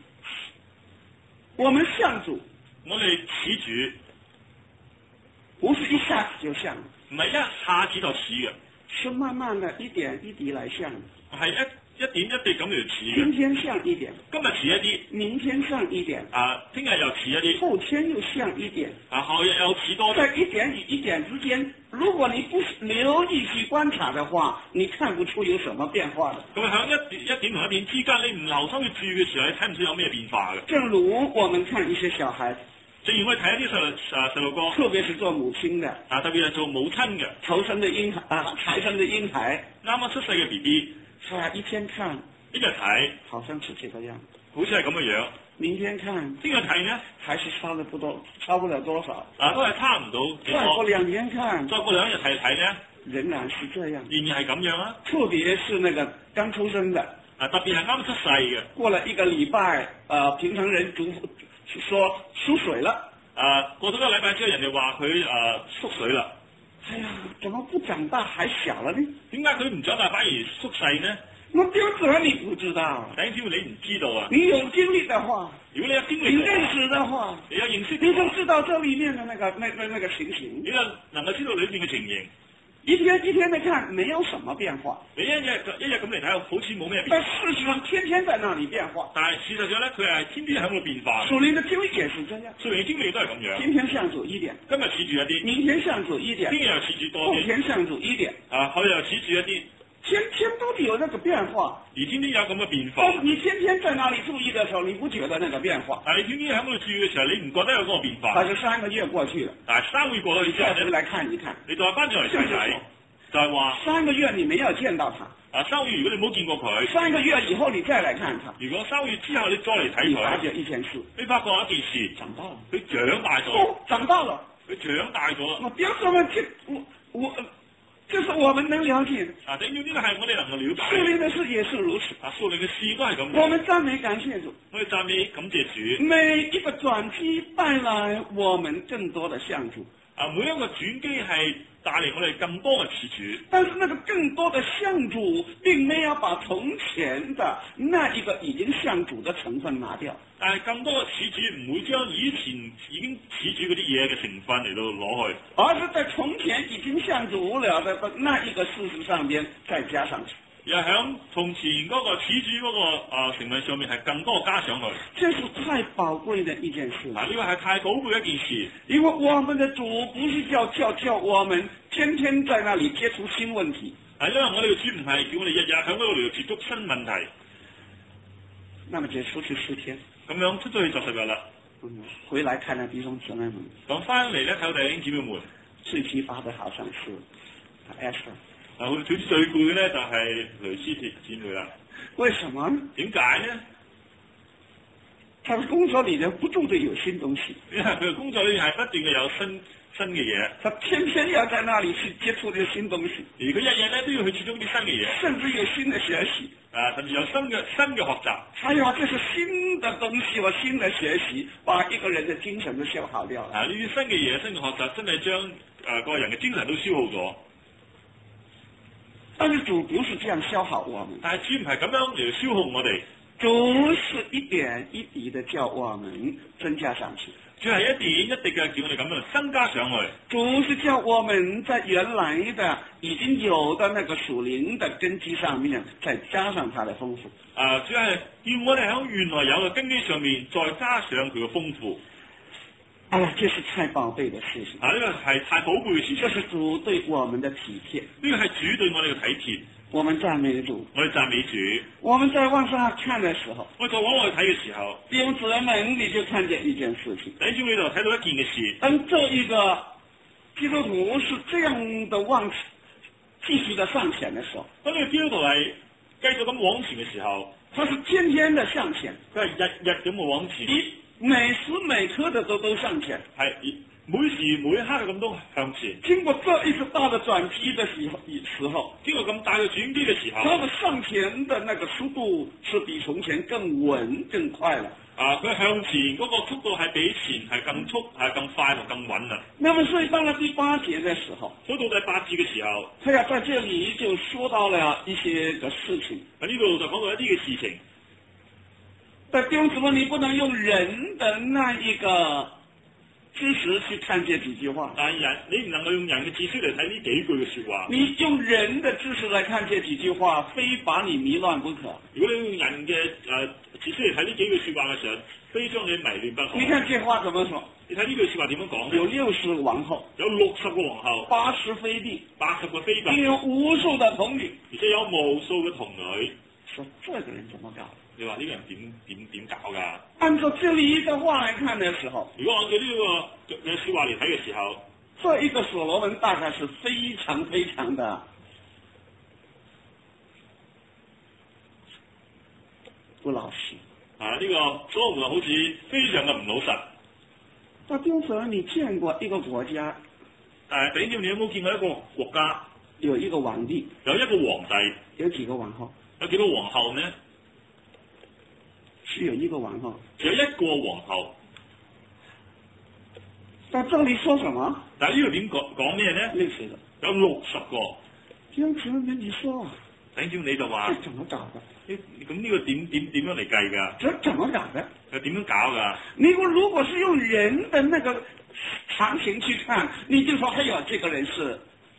我們向主， 我哋似主， 不是一下子就向， 唔係一下子就似嘅， 是慢慢的一點一滴來向， 係一點一滴咁嚟似嘅。 今天像一點， 今日似一啲， 明天像一點， 聽日又似一啲， 後天又像一點， 後日又似多啲。 在一點與一點之間，如果你不留意去觀察的話，你看不出有什麼變化的。 咁喺一點同一點之間，你唔留心去注意嘅時候，你睇唔出有咩變化嘅。 正如我們看一些小孩子， 正如我哋睇一啲細路哥， 特別是做母親的， 特別係做母親嘅， 頭生的嬰孩，才生的嬰孩， 啱啱出世嘅 BB， 一天看， 一日睇， 好像是這個樣， 好似係咁嘅樣。 明天看， 聽日睇呢， 還是差得不多，差不了多少。 都係差唔到。 再過2天看， 再過2日睇呢， 仍然是這樣， 仍然係咁樣啊。 特別是那個剛出生的， 特別係啱出世嘅， 過了1個禮拜，平常人說縮水了。 過咗1個禮拜之後，人哋話佢縮水啦。 哎呀，怎麼不長大還小了呢？ 點解佢唔長大反而縮細呢？ 我丟子你不知道， 弟兄姊妹你唔知道啊？ 你有經歷的話， 如果你有經歷， 你認識的話， 你有認識， 你就知道這裏面的那個情形， 你就能夠知道裏面嘅情形。 一天一天的看，沒有什麼變化。 你一日咁嚟睇，好似冇咩變化。 但事實上，天天在那裏變化。 但係事實上咧，佢係天天喺度變化。 屬靈的經歷也是這樣。 屬靈嘅經歷都係咁樣。 今天向主一點， 今日似住一啲， 明天向主一點， 聽日又似住多啲， 後天向主一點， 後日又似住一啲。 天天都有那個變化， 而天天有咁嘅變化。 但是你天天在那裏注意的時候，你不覺得那個變化？ 你天天喺嗰度注意嘅時候，你唔覺得有嗰個變化？ 但是3個月過去了， 但係3個月過咗，你再回來看一看， 你再翻轉嚟睇睇，就係話 3個月你沒有見到他。 3個月如果你冇見過佢 ，3個月以後你再來看他， 如果3個月之後你再嚟睇佢， 你發覺一件事， 你發覺一件事， 長大了， 佢長大咗， 長大了， 佢長大咗。 我別說了，這是我們能了解的。 等於呢個係我哋能夠了解。 屬靈的事也是如此。 屬靈嘅事都係咁。 我們讚美感謝主。 我哋讚美感謝主。 每一個轉機帶來我們更多的向主。 每一個轉機係帶嚟我哋更多嘅似主。 但是那個更多的向主，並沒有把從前的那一個已經向主的成分拿掉。 但係更多嘅似主唔會將以前已經似主嗰啲嘢嘅成分嚟到攞去， 而是在從前已經向主了的那一個事實上邊再加上去。 又響從前嗰個似主嗰個成分上面係更多加上去。 這是太寶貴的一件事。 呢個係太寶貴一件事。 因為我們的主不是叫我們天天在那裏接觸新問題。 因為我哋嘅主唔係叫我哋日日響嗰度嚟接觸新問題。 那麼就出去4天。 咁樣出咗去就10日啦。 回來看下弟兄姊妹們。 咁翻嚟咧睇弟兄姊妹們。 最疲乏的好像是 Esther。 好似最攰嘅咧就係雷斯鐵姊妹啦。 為什麼？ 點解呢？ 他的工作裏面不斷地有新東西。 因為佢嘅工作裏面係不斷嘅有新嘅嘢。 他天天要在那裏去接觸啲新東西。 而佢日日咧都要去接觸啲新嘅嘢。 甚至有新的學習。 甚至有新嘅學習。 哎呀，這是新的東西或新的學習，把一個人的精神都消耗掉了。 呢啲新嘅嘢、新嘅學習，真係將個人嘅精神都消耗咗。 但是主不是這樣消耗我們， 但係主唔係咁樣嚟消耗我哋， 主是一點一滴的叫我們增加上去。 主係一點一滴嘅叫我哋咁樣增加上去。 主是叫我們在原來的已經有的那個屬靈的根基上面，再加上它的豐富。 主係叫我哋喺原來有嘅根基上面，再加上佢嘅豐富。 哎呀，這是太寶貝的事情。 呢個係太寶貝嘅事情。 這是主對我們的體貼。 呢個係主對我哋嘅體貼。 我們讚美主。 我哋讚美主。 我們在網上看的時候， 我再往外睇嘅時候， 弟兄姊妹們，你就看見一件事情。 弟兄你就睇到一件嘅事。 當這一個基督徒是這樣的往繼續的上前的時候， 當呢個基督徒係繼續咁往前嘅時候， 他是天天的向前， 佢係日日咁嘅往前， 每時每刻的都向前， 係每時每一刻咁都向前。 經過這一次大的轉機的時候， 經過咁大嘅轉機嘅時候， 他的上前的那個速度是比從前更穩更快了。 佢向前嗰個速度係比前係更速、係更快同更穩啦。 那麼所以到了第8節的時候， 所以到第8節嘅時候， 他呀在這裡就說到了一些個事情。 喺呢度就講到一啲嘅事情。 但弟兄姊妹，你不能用人的那一個知識去看這幾句話。 但係你唔能夠用人嘅知識嚟睇呢幾句嘅說話。 你用人的知識來看這幾句話，非把你迷亂不可。 如果你用人嘅知識嚟睇呢幾句說話嘅時候，非將你迷亂不可。 你看這話怎麼說？ 你睇呢句說話點樣講？ 有60個王后， 有60個皇后 ，80妃嬪 ，80個妃嬪， 有無數的童女， 而且有無數嘅童女。 說這個人怎麼搞？ 你話呢個人點搞㗎？ 按照這裡的話來看的時候， 如果按照呢個嘅說話嚟睇嘅時候， 這一個所羅門大概是非常非常的不老實。 呢個所羅門好似非常嘅唔老實。 那弟兄姊妹，你見過一個國家？ 弟兄，你有冇見過一個國家有一個皇帝， 有一個皇帝， 有幾個皇后？ 有幾個皇后呢？ 只有一個皇后。 只有一個皇后。 但這裡說什麼？ 但係呢度點講咩呢 ？60個。 有60個。 弟兄姊妹，你說， 弟兄你就話， 這怎麼搞的？ 咁呢個點樣嚟計㗎？ 這怎麼搞的？ 點樣搞㗎？ 你如果是用人的那個常情去看，你就說，哎呀，這個人是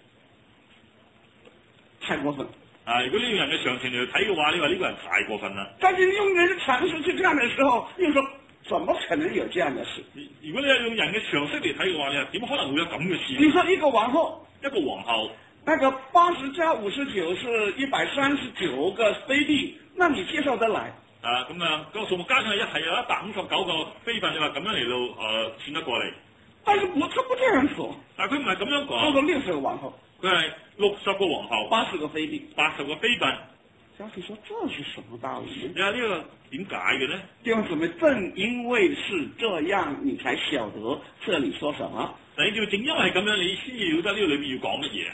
太過分。 如果你用人嘅常情嚟睇嘅話，你話呢個人太過分啦。 但是用人的常識去看的時候，你說怎麼可能有這樣的事？ 如果你係用人嘅常識嚟睇嘅話，你話點可能會有咁嘅事？ 你說一個皇后， 一個皇后， 那個80加59是139個妃嬪，那你接受得來？ 嗰個數目加上係有159個妃嬪，你話咁樣嚟到算得過嚟？ 但是他不這樣說。 但係佢唔係咁樣講。 說個60個皇后， 佢係60個皇后 ，80個妃嬪 ，80個妃嬪。 小姐說這是什麼道理？ 你話呢個點解嘅呢？ 弟兄姊妹，正因為是這樣，你才曉得這裡說什麼。 但係正因為係咁樣，你先要曉得呢個裏面要講乜嘢。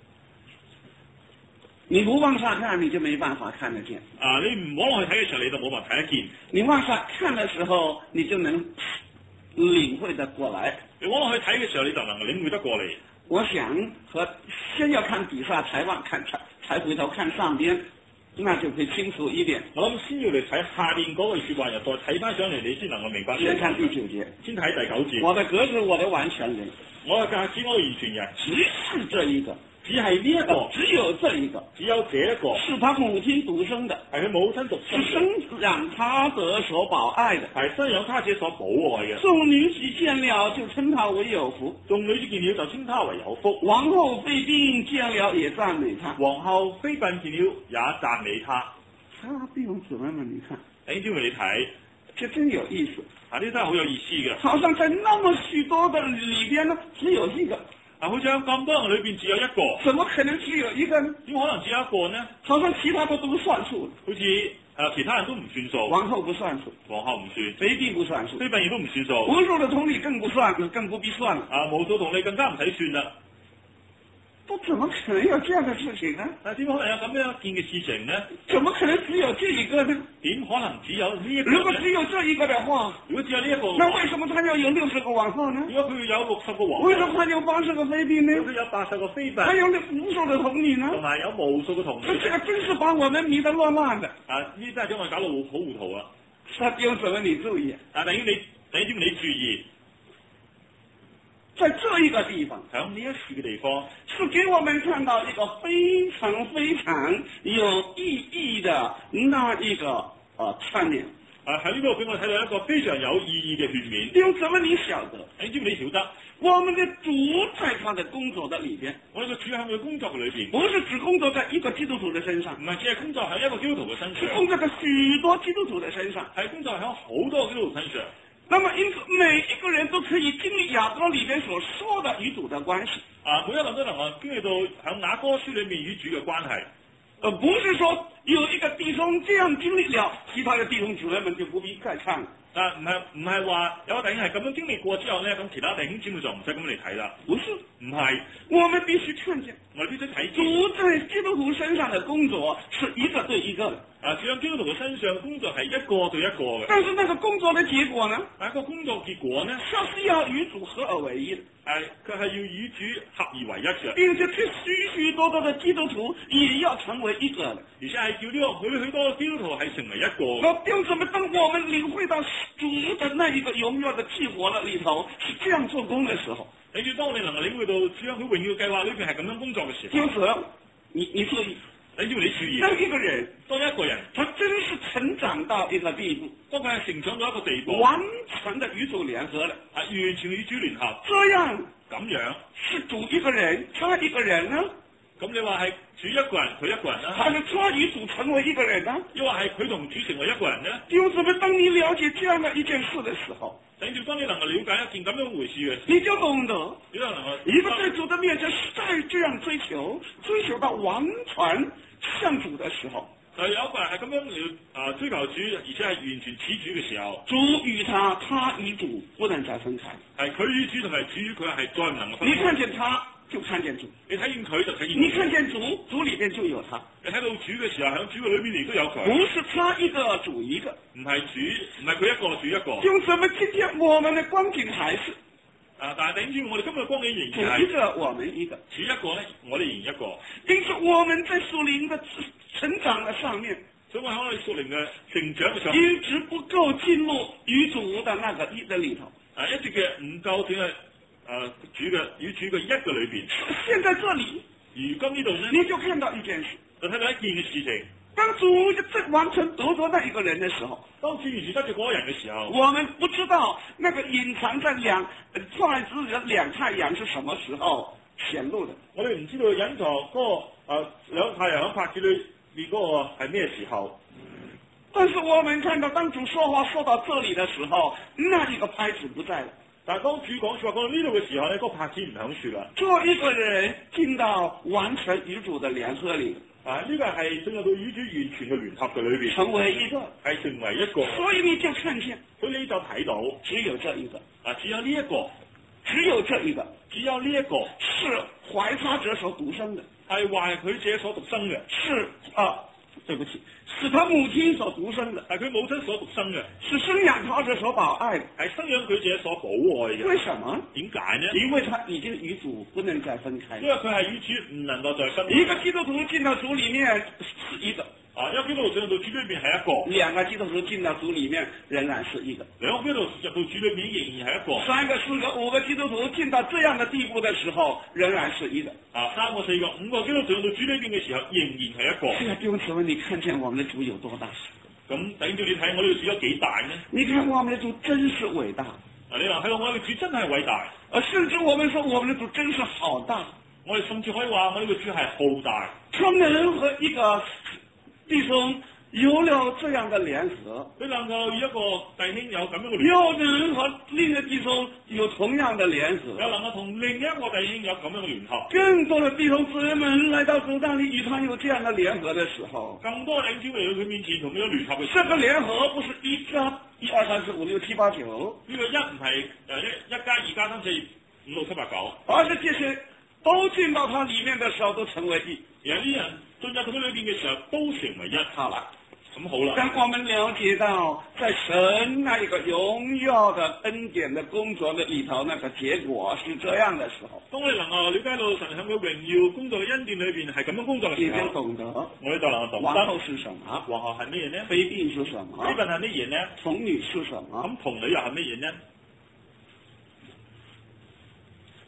你不往上看，你就沒辦法看得見。 你唔往落去睇嘅時候，你就冇辦法睇得見。 你往上看的時候，你就能領會得過來。 你往落去睇嘅時候，你就能領會得過嚟。 我想先要看底下，才回頭看上邊，那就會清楚一點。 我諗先要嚟睇下邊嗰句說話，又再睇翻上嚟，你先能夠明白。 先看第9節， 先睇第9節。 我的鴿子，我的完全人， 我嘅鴿子，我嘅完全人， 只是這一個。 只係呢一個， 只有這一個， 只有這一個， 是他母親獨生的， 係佢母親獨生， 是生養他者所保愛的， 係生養他者所保愛嘅。 眾女子見了就稱他為有福， 眾女子見了就稱他為有福。 王后妃嬪見了也讚美他， 皇后妃嬪見了也讚美他。 弟兄姊妹們，你看， 弟兄你睇， 這真有意思。 呢真係好有意思嘅。 好像在那麼許多的裏邊呢，只有一個。 好似喺咁多人裏邊只有一個， 怎麼可能只有一個呢？ 點可能只有一個呢？ 好像其他的都不算數， 好似其他人都唔算數， 皇后不算數， 皇后唔算， 妃嬪不算數， 妃嬪亦都唔算數， 無數的童女更不算，更不必算了。 無數童女更加唔使算啦。 都怎麼可能有這樣的事情呢？ 點可能有咁樣一件嘅事情呢？ 怎麼可能只有這一個呢？ 點可能只有呢一個？ 如果只有這一個的話， 如果只有呢一個， 那為什麼他要有60個皇后呢？ 如果佢有60個皇后， 為什麼他有80個妃嬪呢？ 如果有80個妃嬪， 還有無數的童女呢？ 同埋有無數嘅童女。 這個真是把我們迷得亂亂的。 呢真係將我搞到好糊塗啊！ 弟兄姊妹，你注意。 等於你注意。 在这一个地方， 喺呢一處嘅地方， 是給我們看到一個非常非常有意義的那一個串聯。 喺呢度俾我睇到一個非常有意義嘅勸勉。 弟兄姊妹，你曉得？ 你知唔知你曉得？ 我們的主在他的工作的裏邊， 我哋嘅主喺佢嘅工作嘅裏邊， 不是只工作在一個基督徒的身上， 唔係只係工作喺一個基督徒嘅身上， 是工作在許多基督徒的身上， 係工作喺好多基督徒身上。 那麼因此每一個人都可以經歷雅歌裏邊所說的與主的關係。 每一個人都能夠經歷到喺雅歌書裏面與主嘅關係。 不是說有一個弟兄這樣經歷了，其他的弟兄姊妹們就不必再唱。 唔係話有個弟兄係咁樣經歷過之後咧，咁其他弟兄姊妹就唔使咁嚟睇啦。 不是， 唔係， 我們必須看見， 我哋必須睇主在基督徒身上的工作是一個對一個的。 主喺基督徒嘅身上工作係一個對一個嘅。 但是那個工作的結果呢？ 但係個工作結果呢？ 是要與主合而為一的。 佢係要與主合而為一嘅。 並且這許多的基督徒也要成為一個的。 而且係叫呢個許多基督徒係成為一個。 並且當我們領會到主的那一個榮耀的計劃的裏頭是這樣做工的時候， 你要當你能夠領會到主喺佢榮耀計劃裏邊係咁樣工作嘅時候， 就是你注意， 你要你注意， 當一個人，他真是成長到一個地步， 當佢係成長到一個地步， 完全的與主聯合了， 完全與主聯合， 這樣是主一個人，他一個人呢？ 咁你話係主一個人，佢一個人啦， 還是他與主成為一個人呢？ 又話係佢同主成為一個人呢？ 弟兄姊妹，當你了解這樣的一件事的時候， 等住當你能夠了解一件咁樣回事嘅， 你就懂得， 你就能夠一個在主的面前再這樣追求到完全像主的時候， 有一個人係咁樣追求主，而且係完全似主嘅時候， 主與他，他與主不能再分開， 係佢與主同埋主佢係再唔能夠分開。 你看見他就看見主， 你睇見佢就睇見主， 你看見主，主裏邊就有他。 你睇到主嘅時候，喺主嘅裏邊亦都有佢。 不是他一個主一個， 唔係佢一個主一個。 用什麼？今天我們的光景還是但係等住我哋今日光景仍然係主一個，我們一個， 主一個咧，我哋仍然一個。 因此我們在屬靈的成長的上面， 所以我喺我哋屬靈嘅成長嘅上面， 一直不夠進入與主的那個一的裏頭。 一直嘅唔夠進入主嘅與主嘅一個裏邊。 現在這裏， 如今呢度呢， 你就看到一件事， 就睇到一件嘅事情。 當主正完全得着那一個人的時候， 當主完全得着嗰個人嘅時候， 我們不知道那個隱藏在創世記的兩太陽是什麼時候顯露的。 我哋唔知道隱藏嗰個兩太陽喺拍子裏面嗰個係咩時候。 但是我們看到當主說話說到這裏的時候，那一個拍子不在了。 但係當主講說話講到呢度嘅時候咧，嗰個拍子唔響處啦。 做一個人進到完全與主的聯合裏， 呢個係進入到與主完全嘅聯合嘅裏邊， 成為一個， 係成為一個。 所以你就看見， 所以你就睇到， 只有這一個， 只有呢一個， 只有這一個， 只有呢一個， 是懷他者所獨生的， 係懷佢者所獨生嘅， 是對不起，是他母親所獨生的， 係佢母親所獨生嘅， 是生養他者所保愛的， 係生養佢者所保愛嘅。 為什麼？ 點解呢？ 因為他已經與主不能再分開， 因為佢係與主唔能夠再分開。 一個基督徒進到主裏面是一個， 一個基督徒進到主裏面係一個， 兩個基督徒進到主裏面仍然是一個， 兩個基督徒入到主裏面仍然係一個， 三個、四個、五個基督徒進到這樣的地步的時候仍然是一個， 三個、四個、五個基督徒進到主裏面嘅時候仍然係一個。 是啊，弟兄姊妹，你看見我們的主有多大？ 咁等住你睇我呢個主有幾大呢？ 你看我們的主真是偉大。 你話睇我呢個主真係偉大。 甚至我們說我們的主真是好大。 我哋甚至可以話我呢個主係好大。 他能和一個弟兄有了這樣的聯合， 佢能夠與一個弟兄有咁樣嘅聯合， 又能和另一個弟兄有同樣的聯合， 又能夠同另一個弟兄有咁樣嘅聯合。 更多的弟兄姊妹們來到主那裏與他有這樣的聯合的時候， 更多弟兄嚟到佢面前同佢有聯合嘅時候， 這個聯合不是一加一二三四五六七八九， 呢個一唔係一加二加三四五六七八九， 而是這些都進到他裏面的時候都成為一， 而啲人進入佢裏邊嘅時候都成為一。 好了。 咁好啦， 當我們了解到在神那一個榮耀的恩典的工作的裏頭，那個結果是這樣的時候， 當我哋能夠了解到神喺佢榮耀工作嘅恩典裏邊係咁樣工作嘅時候， 已經懂得， 我哋就能夠懂得皇后是什麼， 皇后係乜嘢呢？ 妃嬪是什麼？ 妃嬪係乜嘢呢？ 童女是什麼？ 咁童女又係乜嘢呢？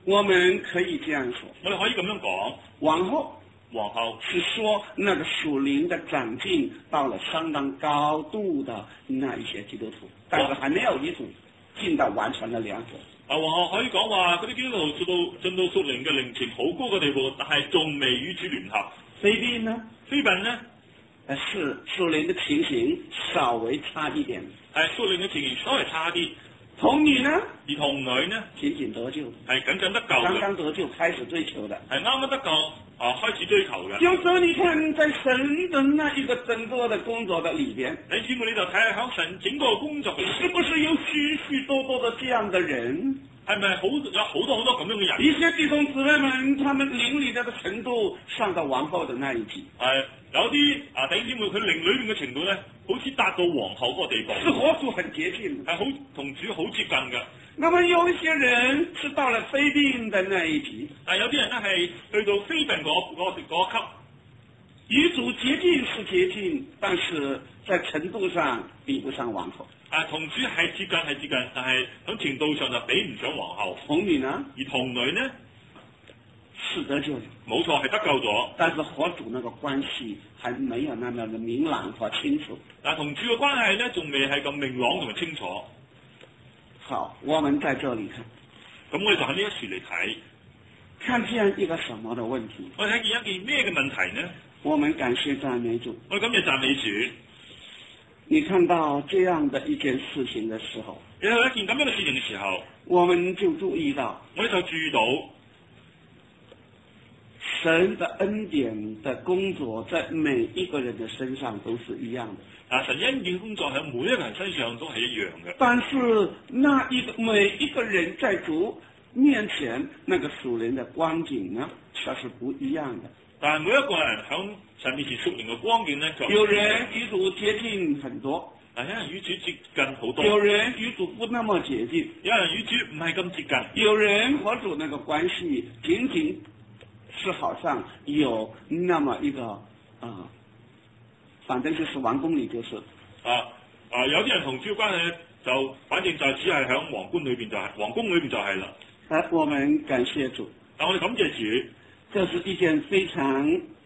我們可以這樣說， 我哋可以咁樣講， 往後是說那個屬靈的長進到了相當高度的那一些基督徒，但是還沒有一種進到完全的兩者。 往後可以講話嗰啲基督徒進到屬靈嘅靈情好高嘅地步，但係仲未與主聯合。 菲賓呢？ 菲賓呢？ 是屬靈的情形稍微差一點， 係屬靈嘅情形稍微差啲。 童女呢？ 而童女呢？ 僅僅得救， 係僅僅得救嘅， 剛剛得救開始追求的， 係啱啱得救開始追求嘅。 有時候你看在神的那一個整個的工作的裏邊， 你姊妹你就睇下喺神整個工作嘅裏邊， 是不是有許許多多的這樣的人？ 係咪有好多咁樣嘅人？ 一些弟兄姊妹們，他們靈裏的程度上到王后的那一級， 係有啲弟兄姊妹佢靈裏面嘅程度咧，好似達到皇后嗰個地步， 是和主很接近， 係好同主好接近嘅。 那麼有一些人是到了非定的那一級， 但有啲人咧係去到非定嗰級， 與主接近是接近，但是在程度上比不上王后。 同主係接近，但係喺程度上就比唔上皇后。 童女呢？ 而童女呢？ 是得救的， 冇錯係得救咗， 但是和主那個關係還沒有那麼的明朗和清楚。 但同主嘅關係咧，仲未係咁明朗同埋清楚。 好，我們在這裏看， 咁我哋就喺呢一處嚟睇， 看見一個什麼的問題？ 我哋睇見一件咩嘅問題呢？ 我們感謝讚美主。 我哋今日讚美主。 你看到這樣的一件事情的時候， 有一件咁樣嘅事情嘅時候， 我們就注意到， 我哋就注意到神的恩典的工作在每一個人的身上都是一樣的。 神恩典工作喺每一個人身上都係一樣嘅。 但是每一個人在主面前那個屬靈的光景呢，卻是不一樣的。 但係每一個人喺神面前屬靈嘅光景呢， 有人與主接近很多， 有人與主接近好多； 有人與主不那麼接近， 有人與主唔係咁接近； 有人和主那個關係僅僅是好像有那麼一個反正就是王宮裏就是有啲人同主關係就反正就只係喺皇宮裏邊皇宮裏邊就係啦。 我們感謝主， 但我哋感謝主。 這是一件非常